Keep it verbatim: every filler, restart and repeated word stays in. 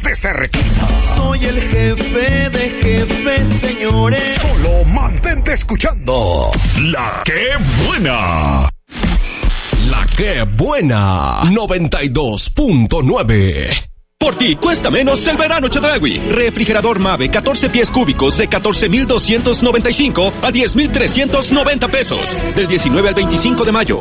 de cerquita. Soy el jefe de jefes, señores. Solo mantente escuchando La Que Buena. La Que Buena noventa y dos punto nueve. Por ti cuesta menos el verano Chedraui. Refrigerador Mave catorce pies cúbicos de catorce mil doscientos noventa y cinco a diez mil trescientos noventa pesos. Del diecinueve al veinticinco de mayo.